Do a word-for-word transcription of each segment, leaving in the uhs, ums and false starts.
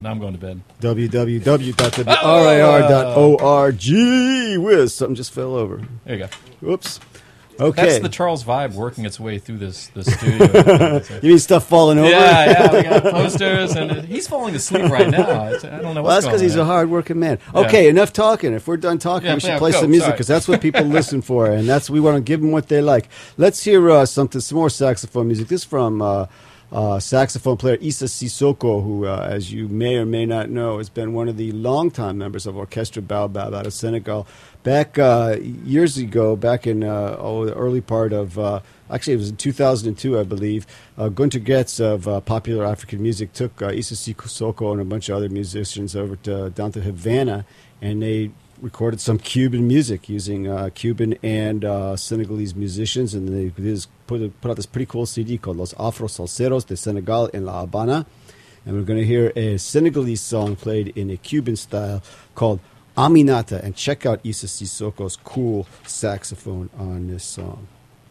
Now I'm going to bed. w w w dot w r i r dot org. Whiz, something just fell over. There you go. Whoops. Okay. That's the Charles vibe working its way through this, this studio. You mean stuff falling over? Yeah, yeah. We got posters, and he's falling asleep right now. I don't know what's well, that's going on. because he's there. a hard-working man. Okay, Yeah. enough talking. If we're done talking, Yeah, we should yeah, play go, some music sorry. because that's what people listen for, and that's we want to give them what they like. Let's hear uh, something, some more saxophone music. This is from uh, uh, saxophone player Issa Sissoko, who, uh, as you may or may not know, has been one of the longtime members of Orchestra Baobab out of Senegal. Back uh, years ago, back in uh, oh, the early part of, uh, actually it was in two thousand two, I believe, uh, Gunter Getz of uh, Popular African Music took uh, Issa Sissoko and a bunch of other musicians over to down to Havana, and they recorded some Cuban music using uh, Cuban and uh, Senegalese musicians, and they just put, put out this pretty cool C D called Los Afro Salseros de Senegal en La Habana, and we're going to hear a Senegalese song played in a Cuban style called Aminata, and check out Issa Sissoko's cool saxophone on this song.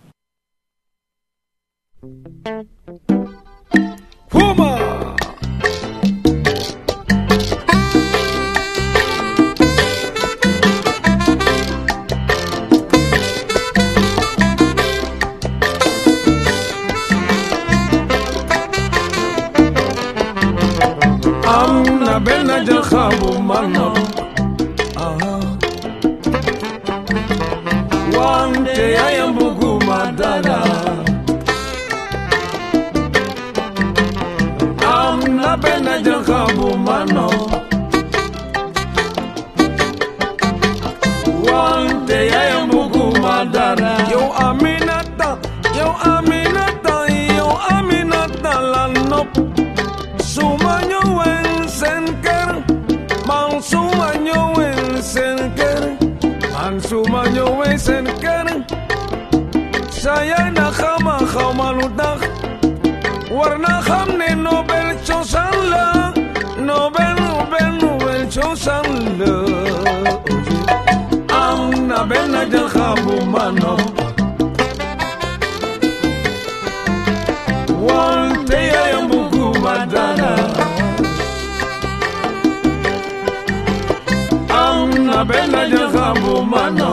Puma! Amna bena jakhabu mano Wante ayambugu madara Amna bena jakhabu mano Wante ayambugu madara Yo Aminata, yo Aminata, yo Aminata lanop Sumanyo en senker Man sumanyo en senker Man sumanyo en senker Saya na khama khamaludak Warna khamne Nobel chosanla Nobel Nobel Nobel chosanla Amna bena jakhabu mano Wante ya mbugu madana Amna bena jakhabu mano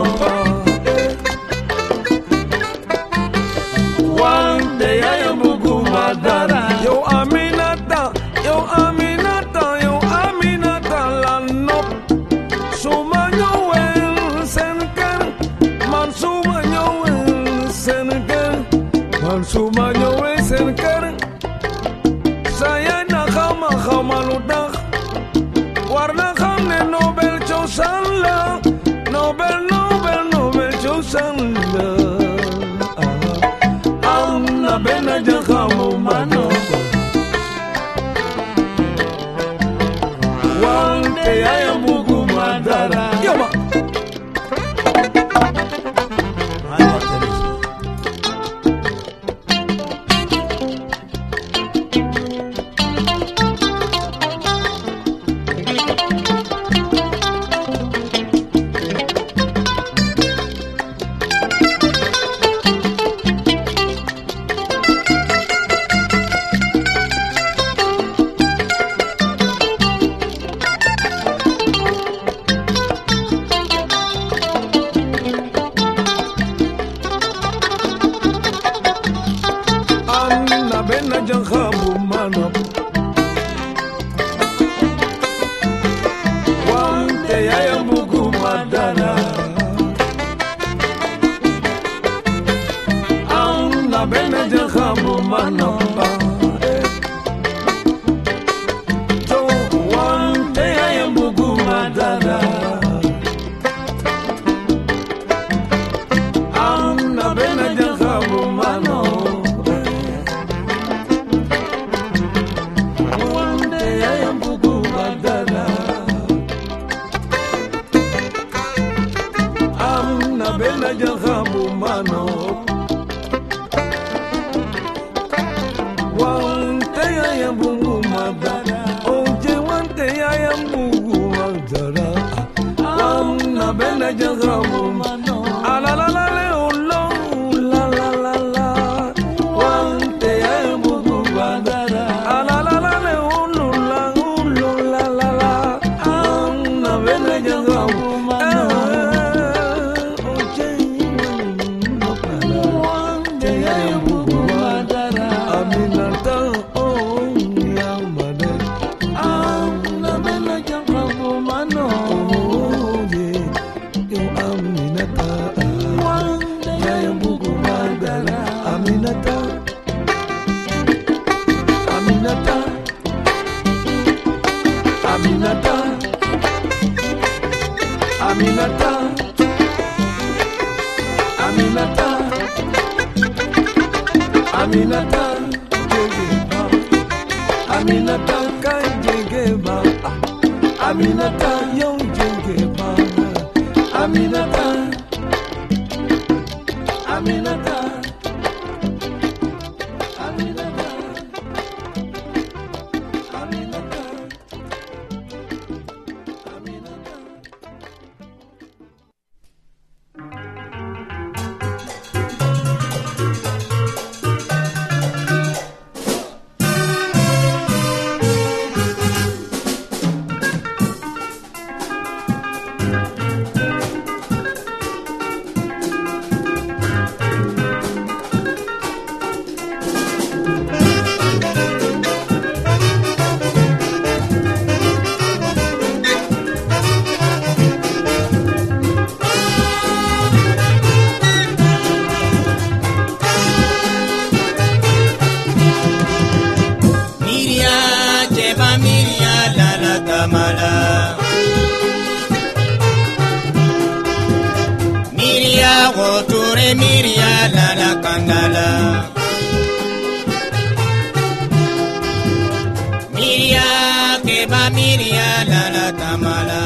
Wante ya mbugu madana Yo Aminata, yo Aminata, yo Aminata lanop Sumanyo en senker Man sumanyo en senker Man sumanyo en senker Saya na khama khamaludak Warna khamne Nobel chosanla Nobel, Nobel, Nobel chosanla Amna bena jakhamu mano Wante ayambugu madara Yama Amna bena jakhabu mano Wante ayambugu madara Amna bena jakhabu mano Jo wante ayambugu madara Amna bena jakhabu mano Bena jakhabu mano Wante ayambugu madara Oje wante ayambugu madara Amna bena jakhabu mano Ala la la le olo La la la la Wante ayambugu madara Ala la la le olo La olo la Aminata, Aminata, Aminata, Aminata, Jegeba, Aminata, Kan Jegeba, Aminata, Young Jegeba, Aminata, Aminata, Aminata, Aminata, Aminata. Miria la la kandala Miria keba Miria la la tamala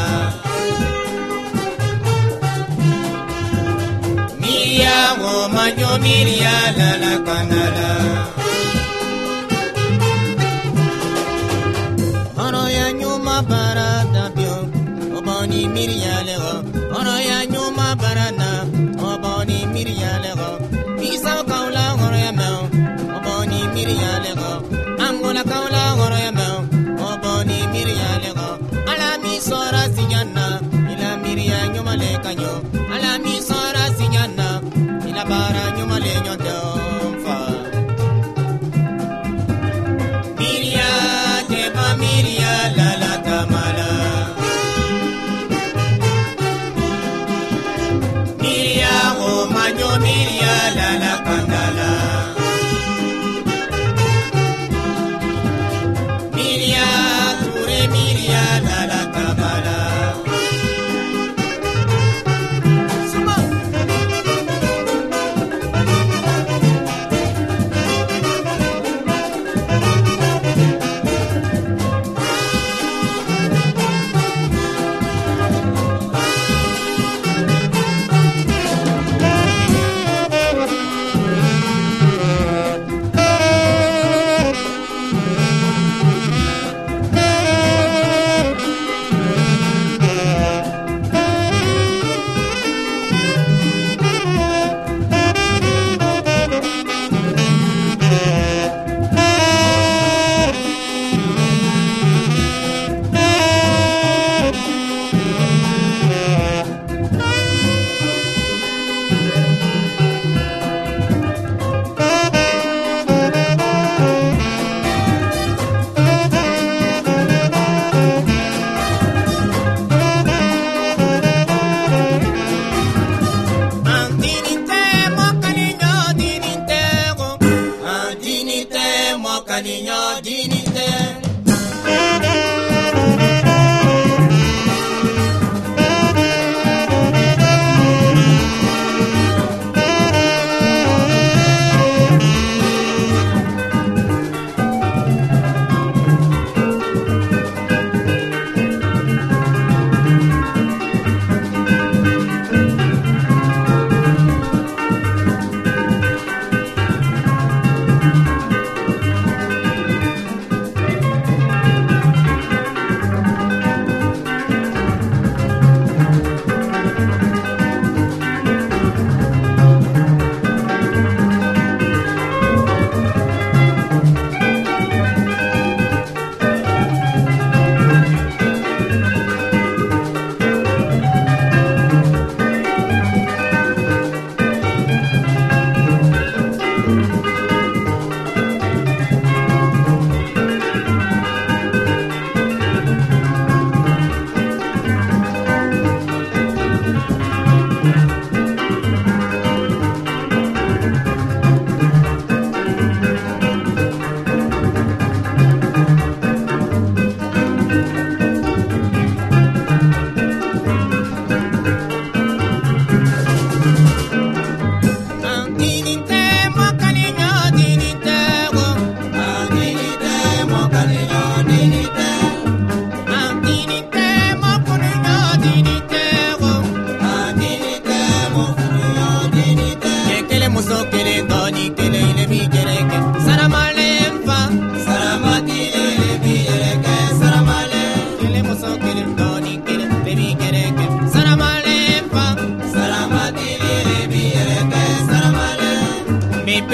Miria wo majo Miria la la kandala Ono ya nyuma barada bio oboni Miria lewo Ono ya nyuma barada oboni Miria lego, Pisa kaula horoya mel, oboni Miria lego, Angola kaula horoya mel, oboni Miria lego, ala mi sora sinyana, ila Miria nyuma le kanyo, ala mi sora sinyana, ila bara nyuma le nyondomfa. Miria keba Miria la la tamala. Miria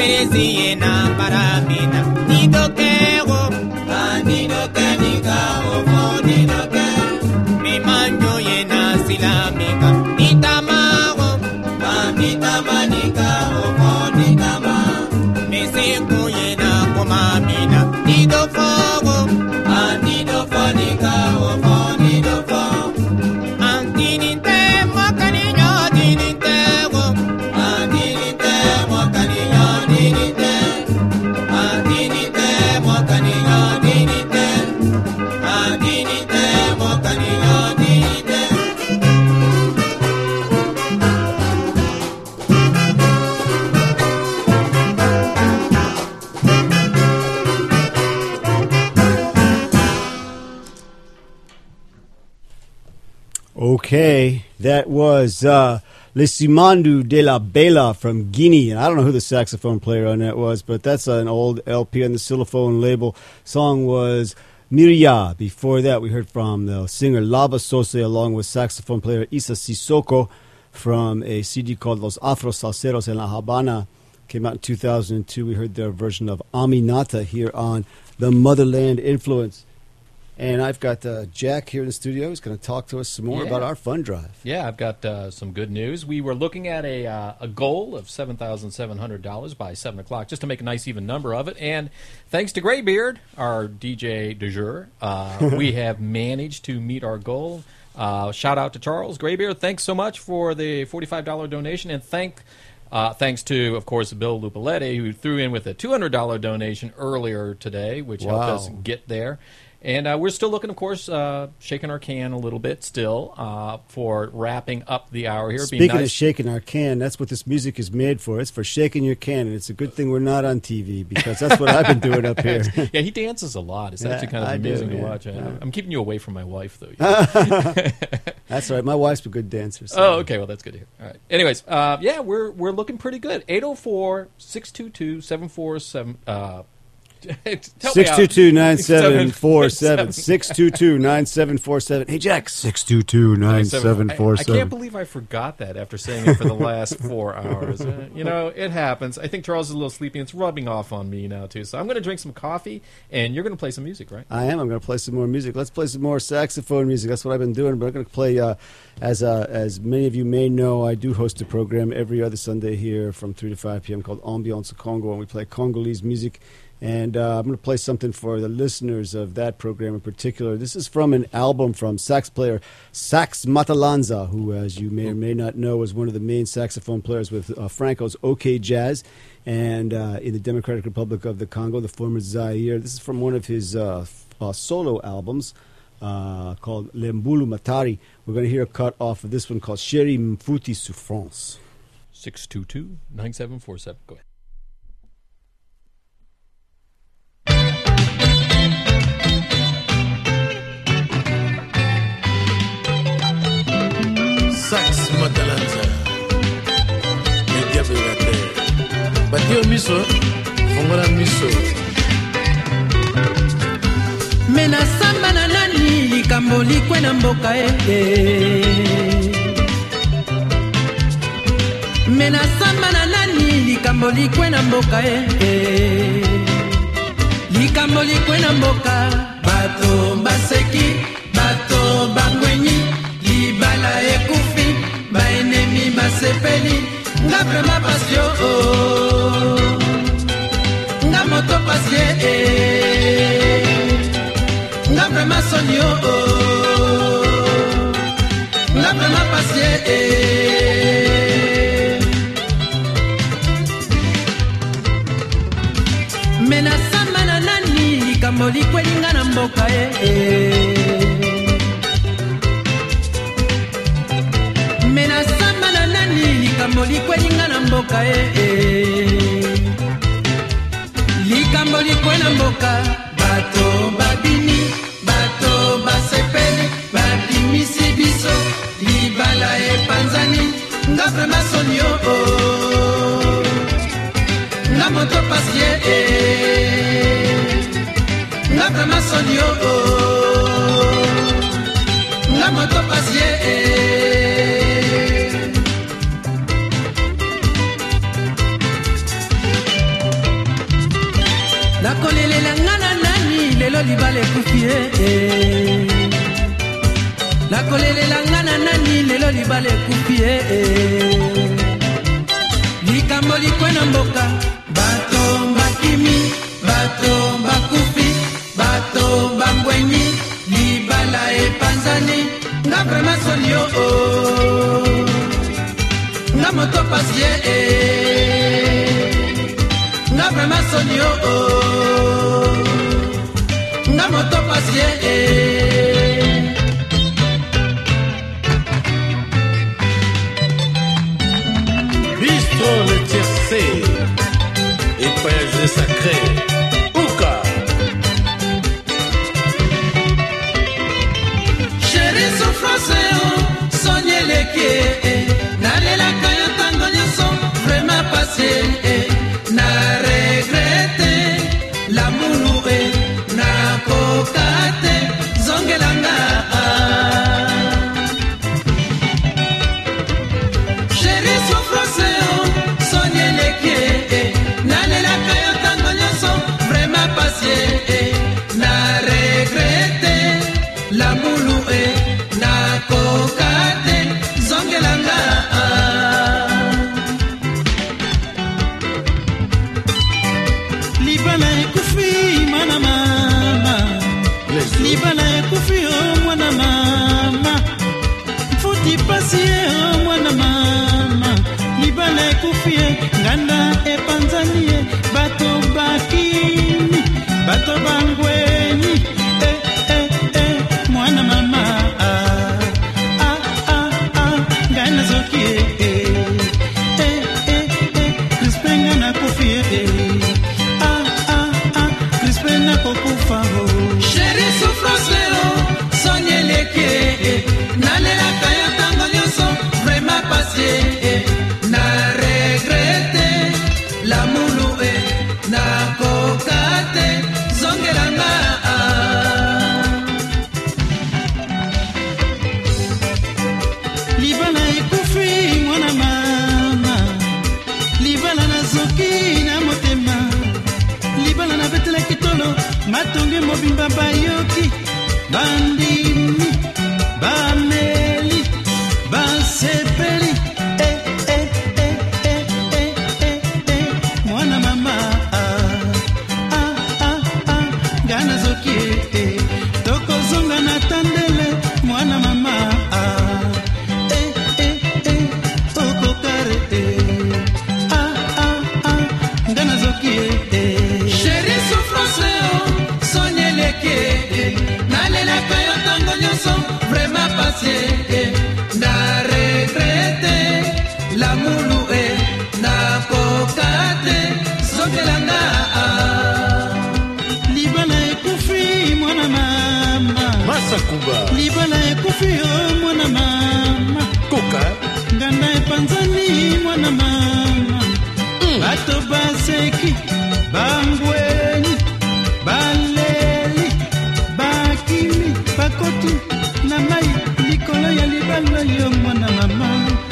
Teresi na paramina ni do kero ni do kenika o ni do ke mi manjo ye na silamika ni tamaro ni tamanika o ni tama mi seko ye na komamina ni do fogo ni do fonika o ni do fogo antini te mokanino dini te go antini te mokanino dini te antini te mokanino dini te antini te mokanino dini te. Okay, that was uh, Le Simandu de la Bela from Guinea. And I don't know who the saxophone player on that was, but that's an old L P on the Xylophone label. Song was Miria. Before that, we heard from the singer Lava Sose along with saxophone player Isa Sissoko from a C D called Los Afro Salseros en La Habana. Came out in two thousand two. We heard their version of Aminata here on the Motherland Influence. And I've got uh, Jack here in the studio. He's going to talk to us some more Yeah. about our fund drive. Yeah, I've got uh, some good news. We were looking at a uh, a goal of seven thousand seven hundred dollars by seven o'clock, just to make a nice even number of it. And thanks to Graybeard, our D J du jour, uh, we have managed to meet our goal. Uh, shout out to Charles Graybeard. Thanks so much for the forty-five dollars donation. And thank uh, thanks to, of course, Bill Lupaletti, who threw in with a two hundred dollars donation earlier today, which Wow. helped us get there. And uh, we're still looking, of course, uh, shaking our can a little bit still uh, for wrapping up the hour here. It'd be Speaking nice- of shaking our can, that's what this music is made for. It's for shaking your can, and it's a good thing we're not on T V because that's what I've been doing up here. Yeah, he dances a lot. It's Yeah, actually kind of I do, amusing to yeah. watch. I, I'm keeping you away from my wife, though. That's right. My wife's a good dancer. So. Oh, okay. Well, that's good to hear. All right. Anyways, uh, yeah, we're we're looking pretty good. eight oh four, six two two, seven four seven Uh, six two two, nine seven four seven six two two, nine seven four seven Hey, Jack. six two two, nine seven four seven I, I can't believe I forgot that after saying it for the last four hours. Uh, you know, it happens. I think Charles is a little sleepy. And it's rubbing off on me now, too. So I'm going to drink some coffee, and you're going to play some music, right? I am. I'm going to play some more music. Let's play some more saxophone music. That's what I've been doing. But I'm going to play, uh, as uh, as many of you may know, I do host a program every other Sunday here from three to five p.m. called Ambiance Congo, and we play Congolese music. And uh, I'm going to play something for the listeners of that program in particular. This is from an album from sax player Sax Matalanza, who, as you may or may not know, is one of the main saxophone players with uh, Franco's OK Jazz and uh, in the Democratic Republic of the Congo, the former Zaire. This is from one of his uh, f- uh, solo albums uh, called Lembulu Matari. We're going to hear a cut off of this one called Chéri Mfuti Souffrance. six two two, nine seven four seven Go ahead. Sax Matalanza Media Belate Batio Miso Fongola Miso Mena samba na nani likambo likwe na mboka e Mena samba na nani likambo likwe na mboka e Likambo likwe na mboka Bato baseki Bato bangwenyi Libala ekufi Baenemi basepeli Nga vrema pasio oh. Nga moto pasie eh. Nga vrema sonio oh. Nga vrema pasie eh. Mena samba na nani Likambo likweli nga na mboka eh, eh. Mena samba na nani likambo likweli nga na mboka eh, eh. Likambo likwe na mboka bato babini bato basepeli babimisi biso libala epanzani nga vrema sonio oh. Nga moto pasie eh. Nga vrema sonio oh. eh. nakolelela na nani lelo libala ekufi eh. likambo likwena mboka bato bakimi bato bakufi bato bangwenyi libala epanzani nga vraimen soni yo oh. nga moto pasie eh. nga vraimen soni yo oh. nga moto pasie eh. Bistro le tiercé et pèse sacré Ouka Chéri souffrance sonye leke nalela kayo tango nyoso vraiment passé na regrette la mulu na kokate zongelanga Chéri souffrance sonye leke nalela kayo tango nyoso vraiment passé na regrette la mulu na kokate zongelanga libala ekufi mwana mama libala ekufi o mwana mama futi pasi o mwana mama libala ekufi nganda epanzani bato bakini bato bangweni eh, eh, eh, mwana mama ah, ah, ah, ah, ngana zoki eh, eh, eh, eh, krispenga na kufi eh, ah, ah, ah, krispenga kokufa oh. Chéri souffrance oh, sonye leke eh, nalela kaya tango nyoso vraiment passé eh, na regrette la mulu eh, na kokate zongelanga libala ekufi mwana mama libala nazoki na motema libala na betela kitolo matonge mobimba bayoki bandimi bameli basepeli eh, eh, eh, eh, eh, eh, eh, mwana mama ah, ah, ah, ah, ngana zoki eh, tokozonga na tandele mwana mama ah, eh, eh, eh, okokare eh, ah, ah, ah, ngana zoki eh. Chéri souffrance oh, sonye leke eh, nalela kayo tango nyoso vraiment passé eh, na regrette la mulu eh, na kokate zongelanga ah. libala ekufi mwana mama Masakuba libala ekufi o mwana mama Koka nganda epanzani mwana mama mm. bato baseki bangweni baleli bakimi bakoti na mai likolo ya libala yo mwana mama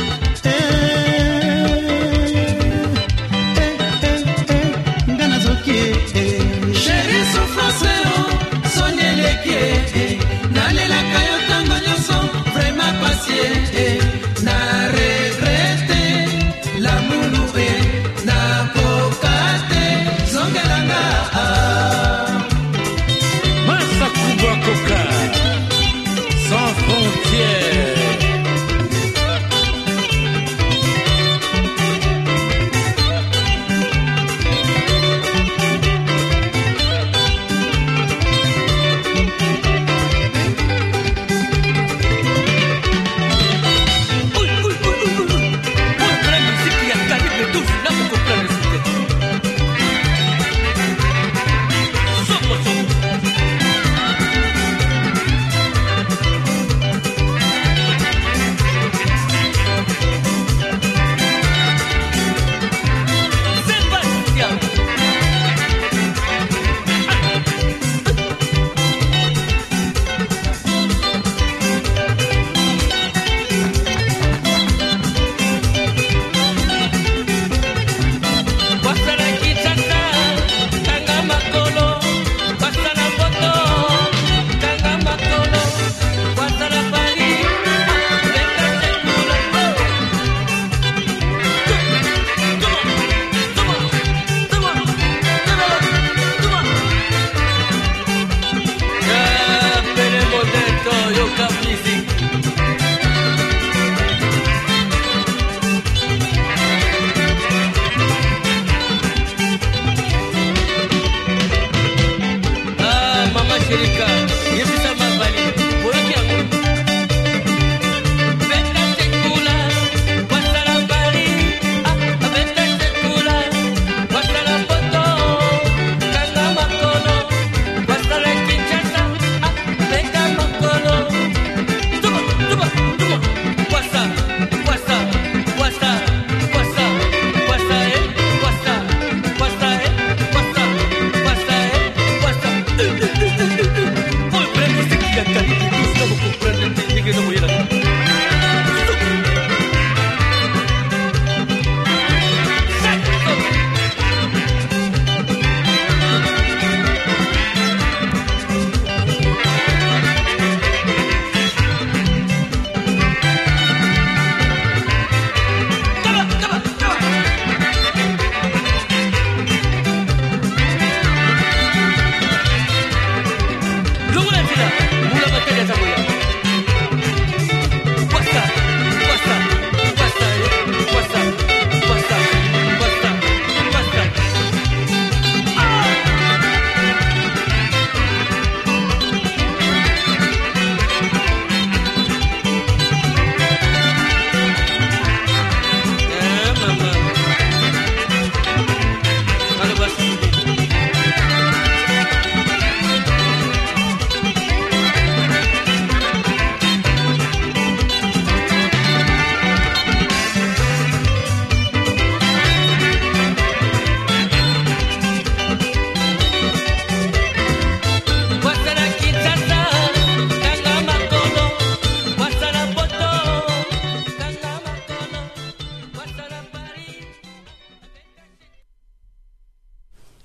eh, eh, eh, eh, ngana zoki eh. Chéri souffrance oh, sonye leke eh, nalela kayo tango nyoso vraiment passé eh, na regrette la mulu eh, na kokate zongelanga ah. Masakuba Koka sans frontières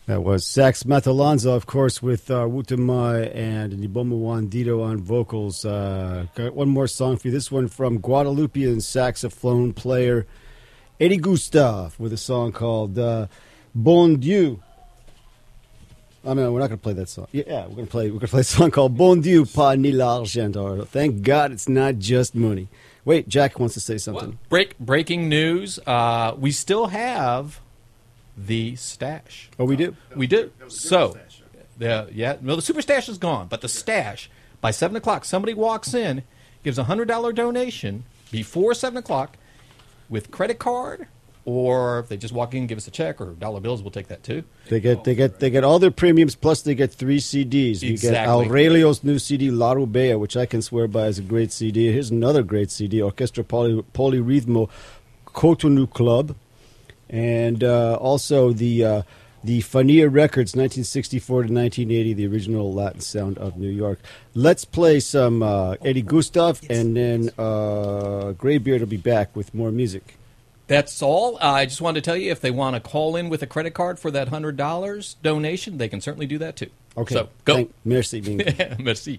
That was Sax Matalanza, of course, with uh, Wutamai and Nibomu Wandito on vocals. Uh, got one more song for you. This one from Guadalupean saxophone player Eddie Gustave with a song called uh, Bon Dieu. I mean, we're not going to play that song. Yeah, we're going to play. We're going to play a song called Bon Dieu, pas ni l'argent. Or thank God it's not just money. Wait, Jack wants to say something. Break breaking news. Uh, we still have the stash. Oh, we do? We do. So, the, yeah, no, the super stash is gone, but the stash, by seven o'clock, somebody walks in, gives a one hundred dollars donation before seven o'clock with credit card, or if they just walk in and give us a check or dollar bills, we'll take that too. They get they get they get all their premiums, plus they get three C Ds. You Exactly. get Aurelio's new C D La Rubea, which I can swear by is a great C D. Here's another great C D, Orchestra Poly, Polyrhythmo Cotonou Club, and uh, also the uh, the Fania Records, nineteen sixty-four to nineteen eighty, the original Latin sound of New York. Let's play some uh, Eddie Gustave, and then uh, Graybeard will be back with more music. That's all. Uh, I just wanted to tell you, if they want to call in with a credit card for that one hundred dollars donation, they can certainly do that too. Okay. So, go. Thank, merci. Bing. Merci.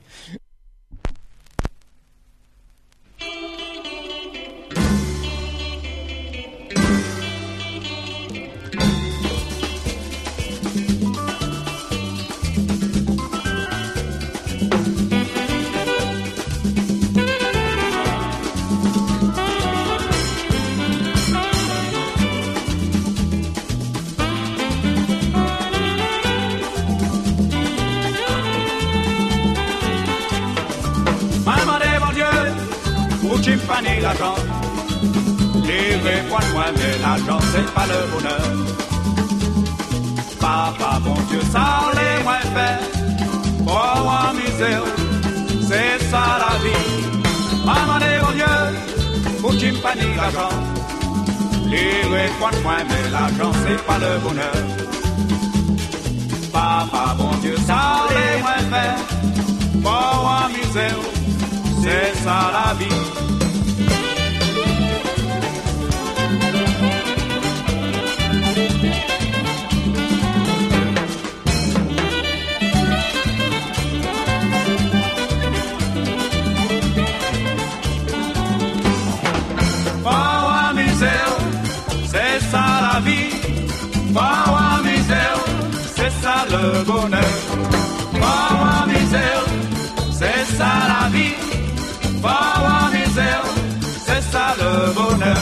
Chimpani l'argent, livrez point de moi, mais l'argent c'est pas le bonheur. Papa, bon Dieu, ça les moins fait, pour amuser, c'est ça la vie. Maman des bon Dieu, pour Chimpani l'argent, livrez point de moi, mais l'argent c'est pas le bonheur. Papa, bon Dieu, ça les moins fait, pour amuser, c'est ça la vie. C'est ça la vie, pas à misère, c'est ça le bonheur. Pas à misère, c'est ça la vie, pas à misère, c'est ça le bonheur.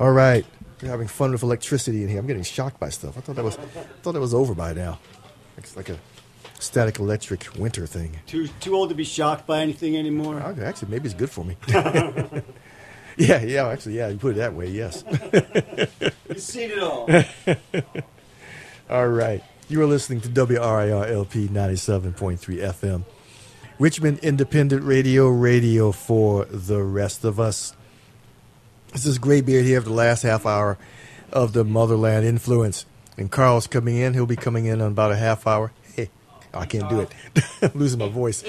All right. We're having fun with electricity in here. I'm getting shocked by stuff. I thought that was I thought that was over by now. It's like a static electric winter thing. Too too old to be shocked by anything anymore. Okay, actually, maybe it's good for me. yeah, yeah, actually, yeah, you put it that way, yes. You've seen it all. All right. You are listening to W R I R L P ninety-seven point three F M. Richmond Independent Radio, radio for the rest of us. This is Graybeard here for the last half hour of the Motherland Influence. And Carl's coming in. He'll be coming in in about a half hour. Hey, oh, I can't do it. I'm losing my voice.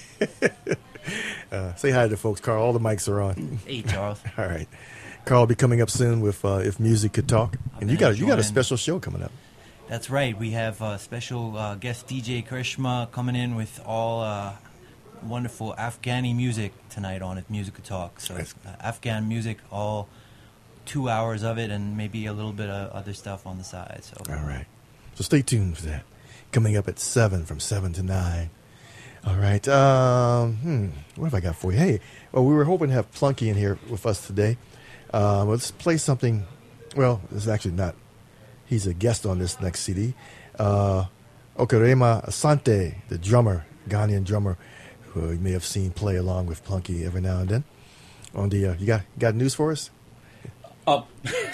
uh, say hi to the folks, Carl. All the mics are on. Hey, Charles. All right. Carl will be coming up soon with uh, If Music Could Talk. And you got, you got a special show coming up. That's right. We have a special uh, guest D J Karishma coming in with all uh, wonderful Afghani music tonight on If Music Could Talk. So it's, uh, Afghan music, all two hours of it, and maybe a little bit of other stuff on the side. So all right. So stay tuned for that. Coming up at seven, from seven to nine. All right. Um, hmm, what have I got for you? Hey, well, we were hoping to have Plunky in here with us today. Uh, let's play something. Well, it's actually not. He's a guest on this next C D. Uh, Okarema Asante, the drummer, Ghanaian drummer, who you may have seen play along with Plunky every now and then. On the, uh, you got you got news for us? Oh.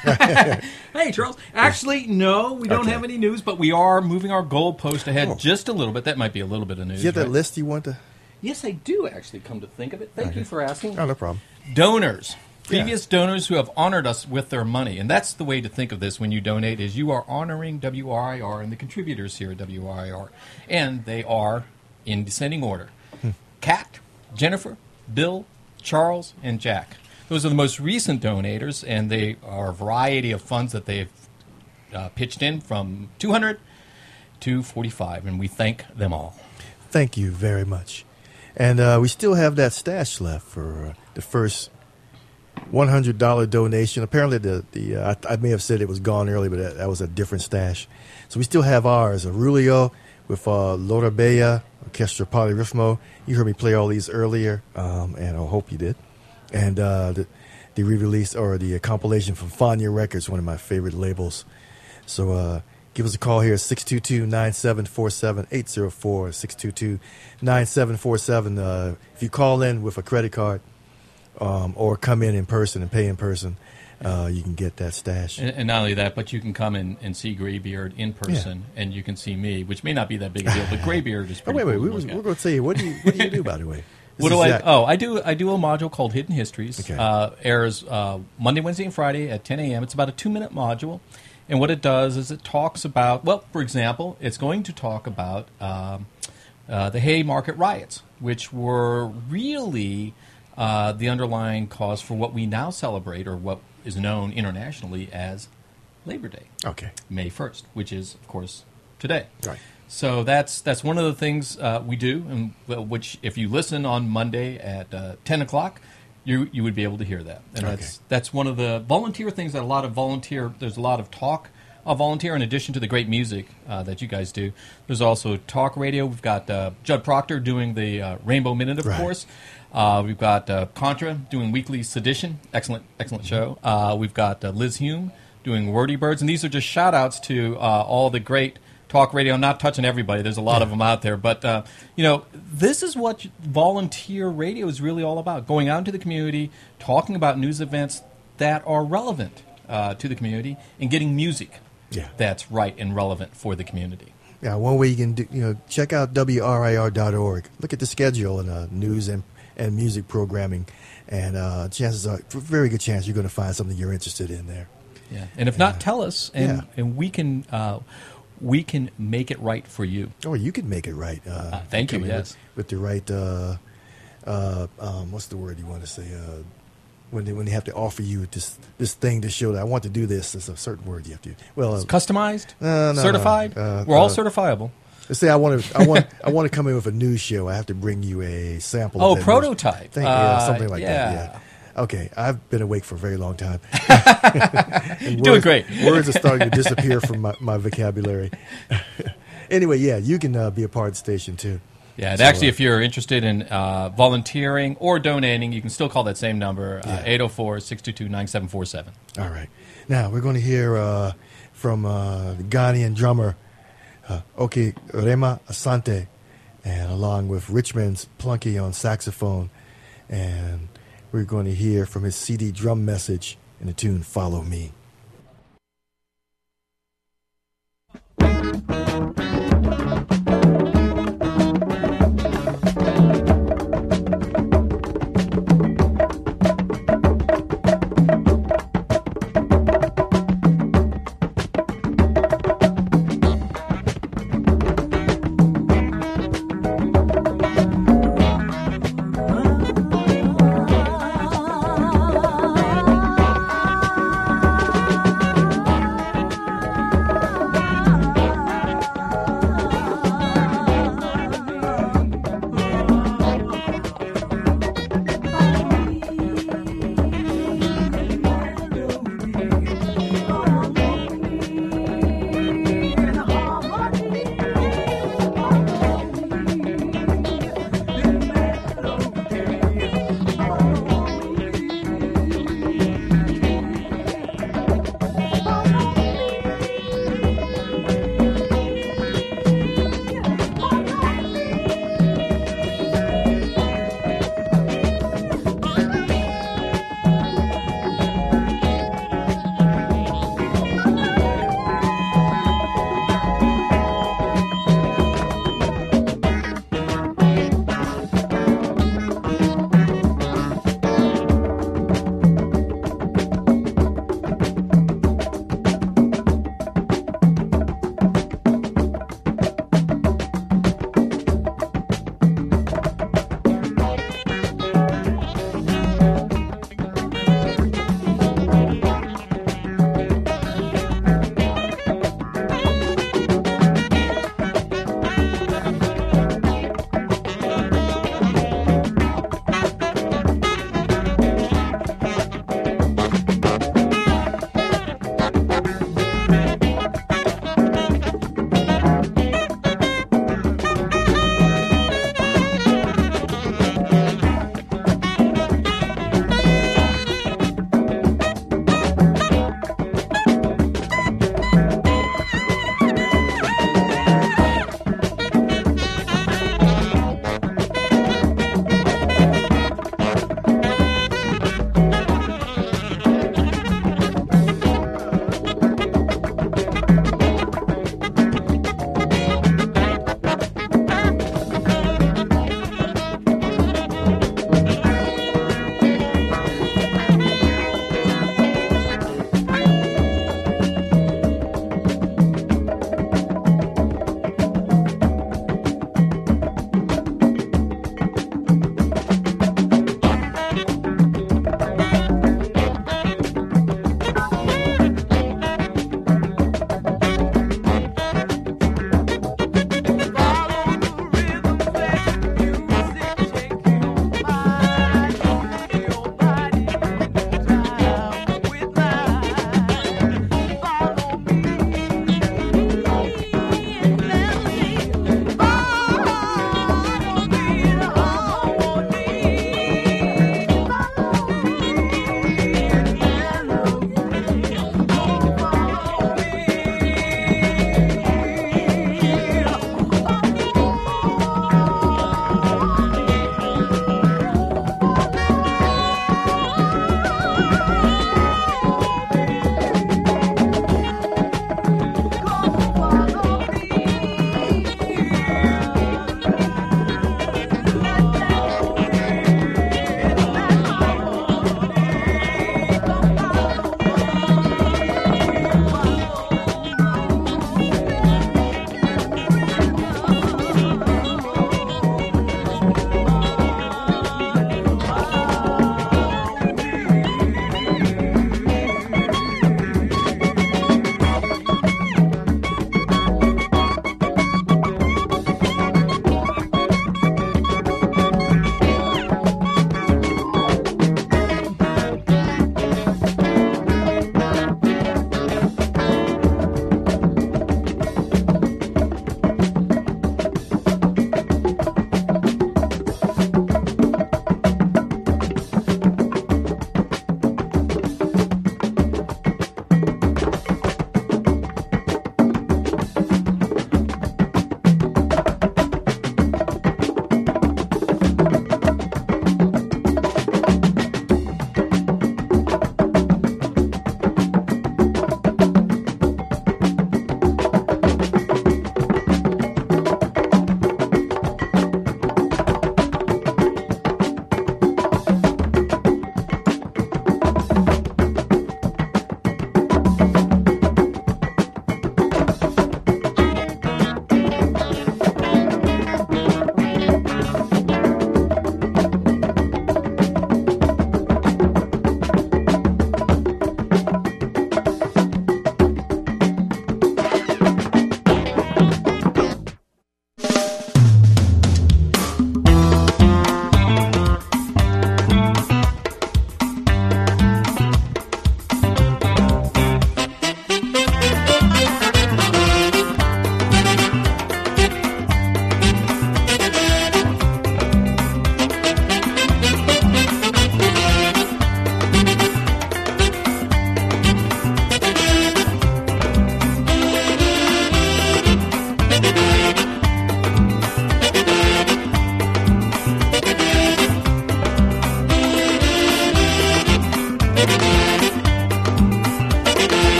Hey, Charles. Actually, no, we don't Okay. have any news, but we are moving our goalpost ahead Oh. just a little bit. That might be a little bit of news. You have that right? list you want to? Yes, I do, actually, come to think of it. Thank Okay. you for asking. Oh, no problem. Donors. Previous donors who have honored us with their money. And that's the way to think of this when you donate, is you are honoring W R I R and the contributors here at W R I R. And they are, in descending order, Hmm. Kat, Jennifer, Bill, Charles, and Jack. Those are the most recent donators, and they are a variety of funds that they've uh, pitched in from two hundred to forty-five, and we thank them all. Thank you very much. And uh, we still have that stash left for uh, the first one hundred dollars donation. Apparently, the the uh, I, I may have said it was gone early, but that, that was a different stash. So we still have ours. Aurelio with uh, Laura Bella, Orchestra Polyrhythmo. You heard me play all these earlier, um, and I hope you did. And uh, the, the re-release or the uh, compilation from Fania Records, one of my favorite labels. So uh, give us a call here, six two two, nine seven four seven, eight zero four, six two two, nine seven four seven. Uh, if you call in with a credit card um, or come in in person and pay in person, uh, you can get that stash. And, and not only that, but you can come in and see Graybeard in person, yeah. and you can see me, which may not be that big a deal, but Graybeard is pretty oh, wait, cool wait, we was, we're going to tell you, what do you, what do you do, by the way? What do I? Zach. Oh, I do. I do a module called Hidden Histories. Okay. Uh, airs uh, Monday, Wednesday, and Friday at ten a.m. It's about a two-minute module, and what it does is it talks about. Well, for example, it's going to talk about um, uh, the Haymarket riots, which were really uh, the underlying cause for what we now celebrate, or what is known internationally as Labor Day. Okay. May first, which is, of course, today. Right. So that's that's one of the things uh, we do, and well, which if you listen on Monday at uh, ten o'clock, you you would be able to hear that. And okay. that's that's one of the volunteer things that a lot of volunteer. There's a lot of talk of volunteer in addition to the great music uh, that you guys do. There's also talk radio. We've got uh, Judd Proctor doing the uh, Rainbow Minute, of right. course. Uh, we've got uh, Contra doing Weekly Sedition. Excellent, excellent show. Uh, we've got uh, Liz Hume doing Wordy Birds, and these are just shout outs to uh, all the great talk radio. I'm not touching everybody. There's a lot yeah. of them out there. But, uh, you know, this is what volunteer radio is really all about. Going out into the community, talking about news events that are relevant uh, to the community, and getting music yeah. that's right and relevant for the community. Yeah, one way you can do, you know, check out W R I R dot org. Look at the schedule and uh, news and, and music programming. And uh, chances are, very good chance you're going to find something you're interested in there. Yeah, and if yeah. not, tell us, and, yeah. and we can... Uh, we can make it right for you. Oh, you can make it right. Uh, uh, thank you, yes. With, with the right, uh, uh, um, what's the word you want to say? Uh, when they when they have to offer you this this thing to show that I want to do this, it's a certain word you have to. Well, it's uh, customized, uh, no, certified. No, uh, We're all uh, certifiable. Let's say I want to I want I want to come in with a news show. I have to bring you a sample. Oh, of that prototype. Thing, uh, yeah, something like yeah. that. Yeah. Okay, I've been awake for a very long time. You're doing great. Words are starting to disappear from my, my vocabulary. Anyway, yeah, you can uh, be a part of the station too. Yeah, and So, actually, uh, if you're interested in uh, volunteering or donating, you can still call that same number, uh, Yeah. eight oh four, six two two, nine seven four seven. All right. Now, we're going to hear uh, from uh, the Ghanaian drummer, uh, Oke Rema Asante, and along with Richmond's Plunky on saxophone. And we're going to hear from his C D drum message in the tune Follow Me. Ah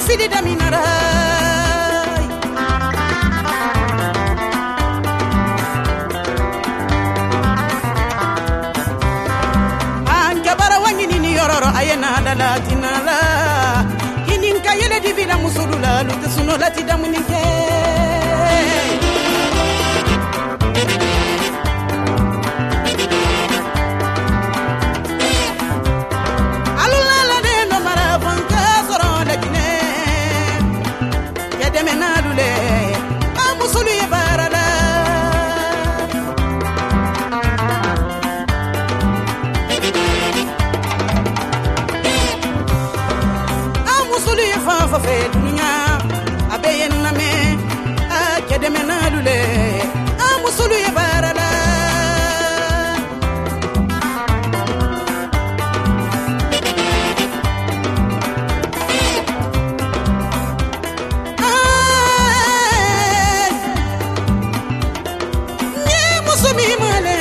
fili daminara yororo ayena dala tinala inin kayele dibila musulula lute suno lati damunike alula de no maravanka soro de kine yedemena dule amusulu yebarala fa fe dunya abeyen name a kedeme nadule amusulu ye barala ni musumi male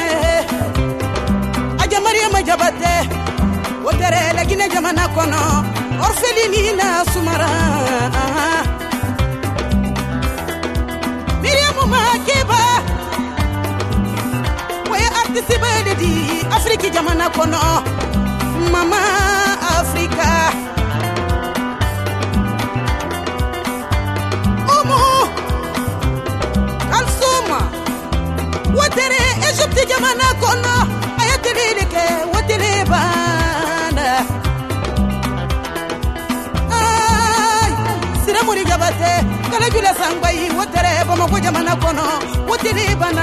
aja maria majabate wotere lagine jamana kono orfelinina sumara Miriam Makeba we artiste baledi Afrique jamana kono mama Africa Omo Kalsuma wotere Egypte jamana kono ayateleke wotere bana Muri gabate kala jula sangbai wotere bomo ko jamana kono wotiri bana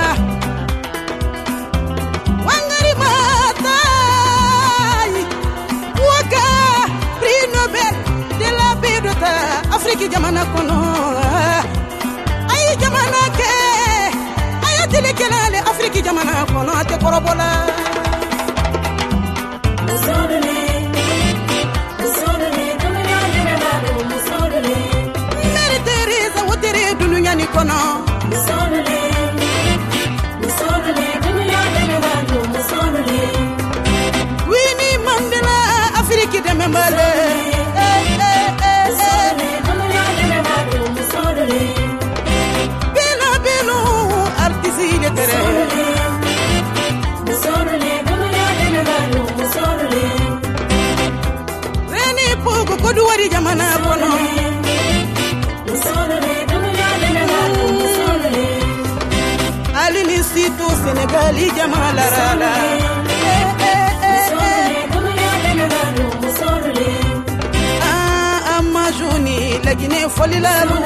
wangari matai waka prix Nobel de la paix de ta Afrique jamana kono ay jamana ke ayatele kelale Afrique jamana kono ate korobola kono musonule musonule dunya demebando musonule Winnie Mandela Afrique demembale musonule dunya demebando musonule bela belo artisi de tere musonule dunya demebando musonule Reni pogo koduwari jamana kono musonule Alinisito Senegali Jamalarala Ah Amajuni Lagine Folilalu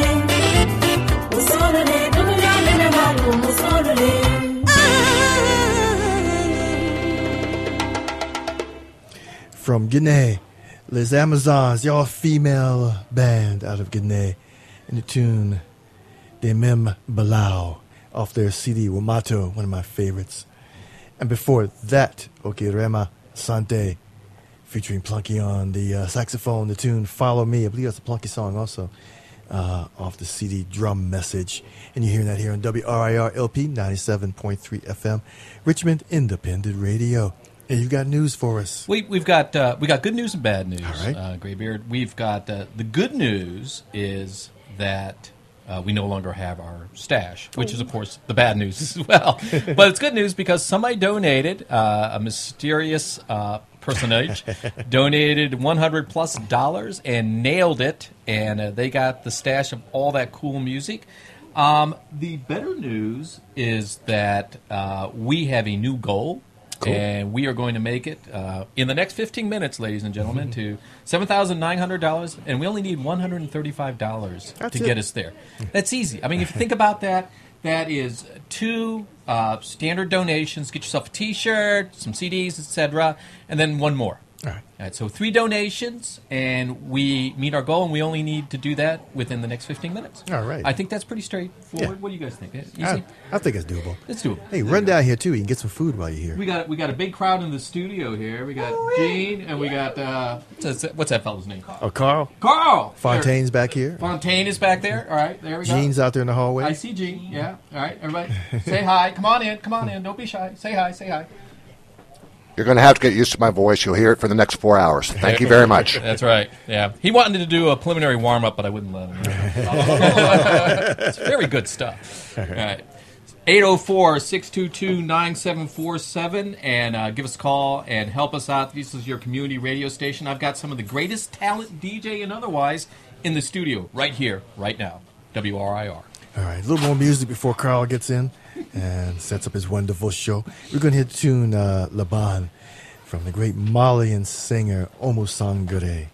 From Guinea, Les Amazons, your female band out of Guinea, in the tune De Mem Balau, off their C D Wamato, one of my favorites. And before that, Okirema Sante, featuring Plunky on the uh, saxophone, the tune Follow Me. I believe that's a Plunky song also, uh, off the C D Drum Message. And you're hearing that here on W R I R L P ninety-seven point three F M, Richmond Independent Radio. And you got news for us. We, we've got uh, we got good news and bad news, All right. uh, Graybeard. We've got uh, the good news is that Uh, we no longer have our stash, which is, of course, the bad news as well. But it's good news because somebody donated, uh, a mysterious uh, personage, donated one hundred plus dollars and nailed it, and uh, they got the stash of all that cool music. Um, the better news is that uh, we have a new goal. Cool. And we are going to make it uh, in the next fifteen minutes, ladies and gentlemen, mm-hmm. to seven thousand nine hundred dollars, and we only need one hundred thirty-five dollars That's to it. get us there. That's easy. I mean, if you think about that, that is two uh, standard donations. Get yourself a T-shirt, some C Ds, et cetera, and then one more. All right. All right. So three donations, and we meet our goal, and we only need to do that within the next fifteen minutes. All right. I think that's pretty straightforward. Yeah. What do you guys think? Easy? I, I think it's doable. It's doable. Hey, run down here, too. You can get some food while you're here. We got we got a big crowd in the studio here. We got Gene, and we got, uh, what's that, what's that fellow's name? Oh, Carl. Carl! Fontaine's back here. Fontaine is back there. All right, there we go. Gene's out there in the hallway. I see Gene, yeah. All right, everybody, say hi. Come on in, come on in. Don't be shy. Say hi, say hi. You're going to have to get used to my voice. You'll hear it for the next four hours. Thank you very much. That's right. Yeah, he wanted to do a preliminary warm up, but I wouldn't let him. It's very good stuff. All right. eight oh four, six two two, nine seven four seven, and uh, give us a call and help us out. This is your community radio station. I've got some of the greatest talent, D J and otherwise, in the studio right here, right now. W R I R. All right, a little more music before Carl gets in and sets up his wonderful show. We're going to hit tune uh, Laban from the great Malian singer Oumou Sangaré.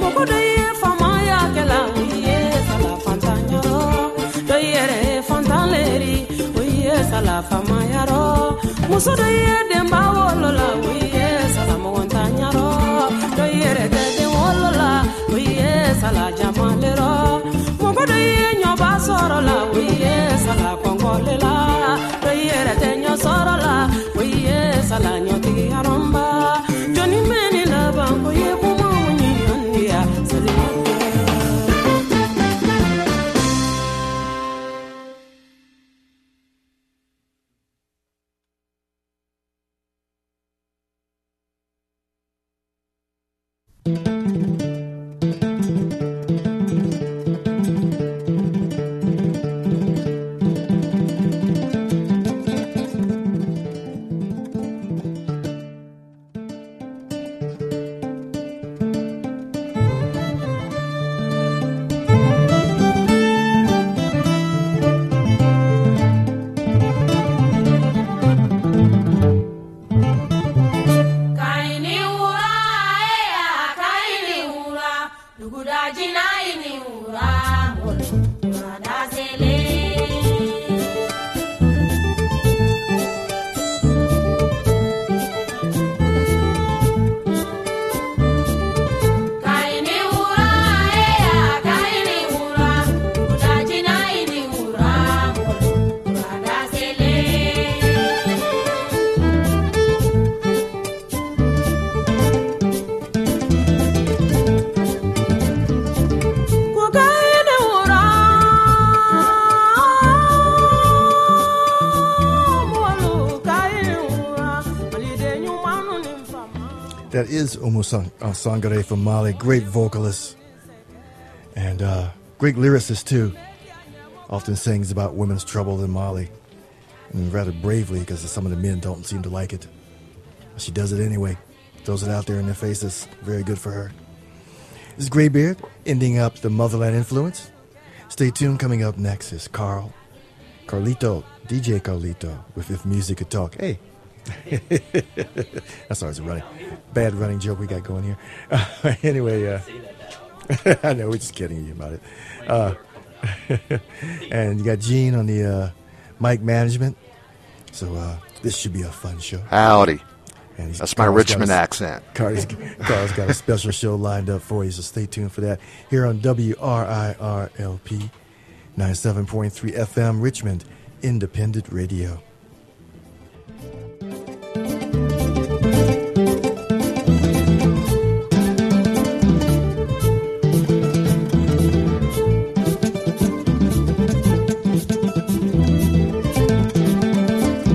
Fontana sala fama yaro muso do ye demba wolola wiye sala montanyaro do yere de de wolola wiye sala jamalero mogo do ye nyoba sorola wiye sala kongolela do yere de nyo sorola wiye sala nyoti aromba joni meni la bango ye kuma munyi ondia sala That is Oumou Sang- uh, Sangaré from Mali. Great vocalist and uh, great lyricist, too. Often sings about women's trouble in Mali. And rather bravely, because some of the men don't seem to like it. But she does it anyway. Throws it out there in their faces. Very good for her. This is Greybeard, ending up the Motherland influence. Stay tuned. Coming up next is Carl. Carlito, D J Carlito, with If Music Could Talk. Hey. That's always a running, bad running joke we got going here. Uh, anyway, uh, I know, we're just kidding you about it. Uh, and you got Gene on the uh, mic management. So uh, this should be a fun show. Howdy. And That's my Carl's Richmond got a, accent. Carl's, Carl's got a special show lined up for you, so stay tuned for that. Here on W R I R L P, ninety-seven point three F M, Richmond Independent Radio.